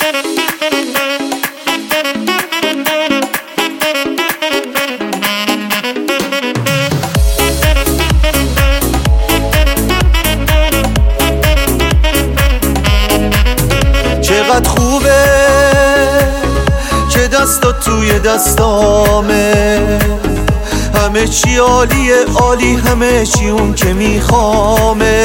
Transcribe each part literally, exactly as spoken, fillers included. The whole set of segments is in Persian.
چقدر خوبه که دستات توی دستامه، همه چی عالیه عالی، همه چی اون که میخوامه.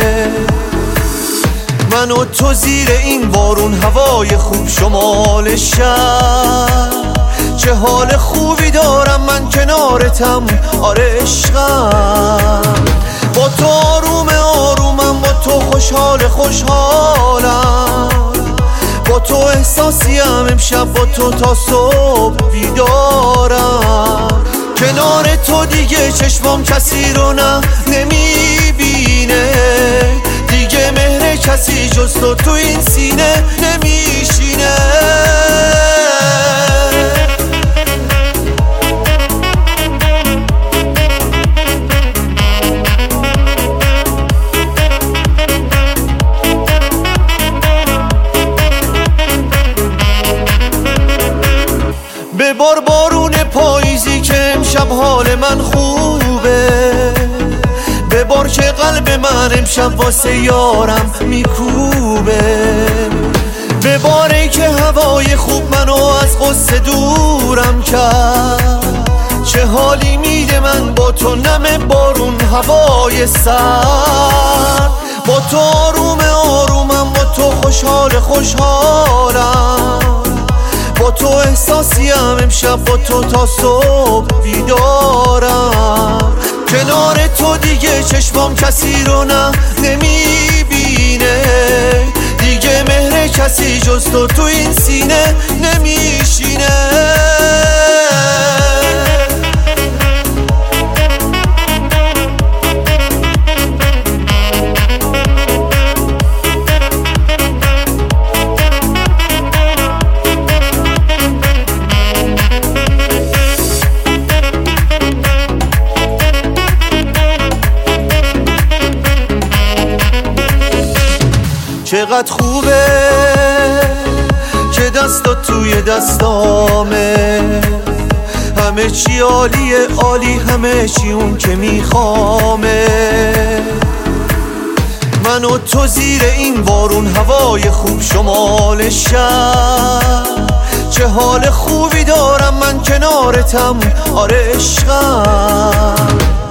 من و تو زیر این بارون، هوای خوب شمال شهر، چه حال خوبی دارم من کنارتم، آره عشقم. با تو آروم آرومم، با تو خوشحال خوشحالم، با تو احساسیم امشب، با تو تا صبح بیدارم. کنار تو دیگه چشمام کسی رو نه نمیبینه، دیگه مهر کسی جز تو تو این سینه نمیشینه. ببار بارون پاییزی که امشب حال من خوبه، ببار که قلب من امشب واسه یارم میکوبه. بباره که هوای خوب منو از غصه دورم کرد، چه حالی میده من با تو نم بارون هوای سر. با تو آروم آرومم، با تو خوشحال خوشحالم، با تو احساسیم امشب، با تو تا صبح بیدارم. کنار تو دیگه چشمام کسی رو نه نمیبینه، دیگه مهر کسی جز تو تو این سینه نمیشینه. چقدر خوبه که دستات توی دستامه، همه چی عالیه عالی، همه چی اون که میخوامه. من و تو زیر این بارون، هوای خوب شمال شهر، چه حال خوبی دارم من کنارتم، آره عشقم.